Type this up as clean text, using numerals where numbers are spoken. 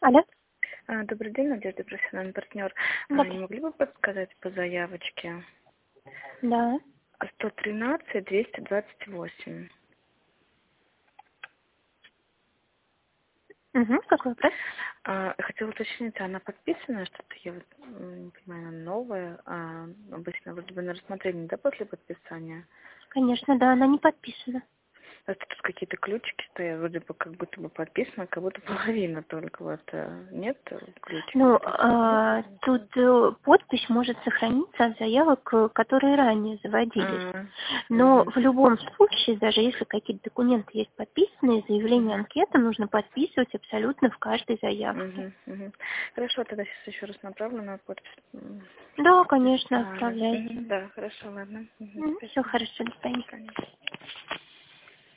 Алло, Добрый день, Надежда, профессиональный партнер. Не добрый. могли бы подсказать по заявочке? Да. 113-228. Какой вопрос? Хотела уточнить, она подписана, что-то я вот не понимаю, она новая. Обычно вроде бы на рассмотрение, да, после подписания? Конечно, да, она не подписана. Просто тут какие-то ключики стоят, вроде бы как будто бы подписано, как будто половина только вот. Нет ключиков? Ну, тут подпись может сохраниться от заявок, которые ранее заводились. Но Мгм. в любом случае, даже если какие-то документы есть подписанные, заявление Мгм. анкета нужно подписывать абсолютно в каждой заявке. Мгм. Мгм. Хорошо, тогда сейчас еще раз направлю на подпись. Да, конечно, Ага. отправляйте. Да, хорошо, ладно. Все Спасибо. хорошо, до До свидания. свидания.